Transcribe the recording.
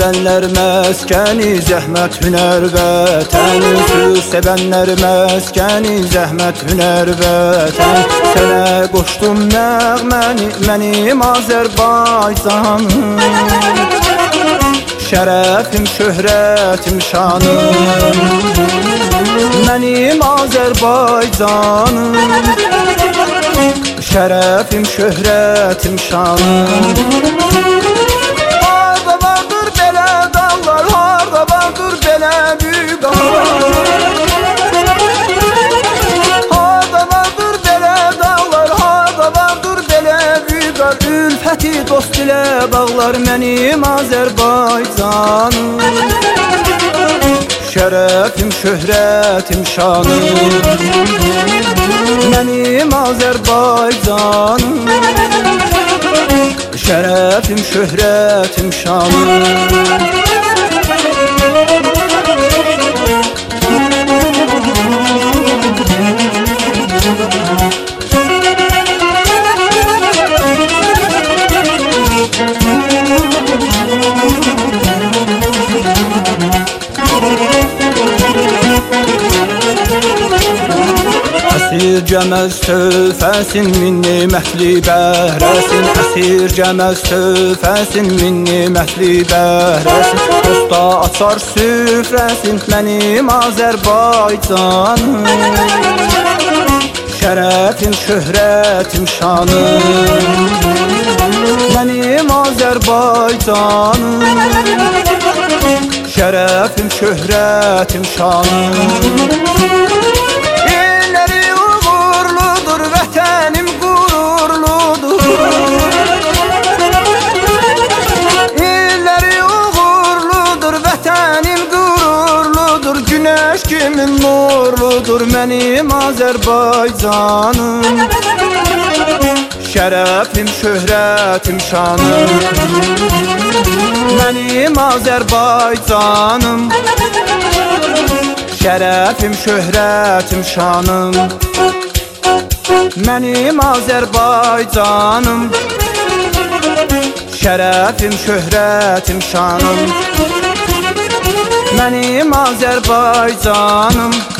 sevənlər məskəni, zəhmət, hünər, vətən. Söz sevənlər məskəni, zəhmət, hünər, vətən. Sənə qoşdum nəğməni, mənim Azərbaycanım. Şərəfim, şöhrətim, şanım, mənim Azərbaycanım. Şərəfim, şöhrətim, şanım. Harda vardır belə dağlar, harda vardır belə büyük dağlar. Harda vardır belə dağlar, harda vardır belə büyük dağlar. Ülfəti dost ilə bağlar mənim Azərbaycanım. Şərəfim, şöhrətim, şanım, mənim Azərbaycanım. Şərəfim, şöhrətim, şanım. Əsir cəməz tövfəsin, min nimətli bəhrəsin. Əsir cəməz tövfəsin, min nimətli bəhrəsin. Dosta açar süfrəsin, mənim Azərbaycanım. Şərəfim, şöhrətim, şanım, mənim Azərbaycanım. Şərəfim, şöhrətim, şanım. Vətənim qürurludur, illəri uğurludur. Vətənim qürurludur, günəş kimi nurludur mənim Azərbaycanım. Şərəfim, şöhrətim, şanım, mənim Azərbaycanım. Şərəfim, şöhrətim, şanım, mənim Azərbaycanım. Şərəfim, şöhrətim, şanım, mənim Azərbaycanım.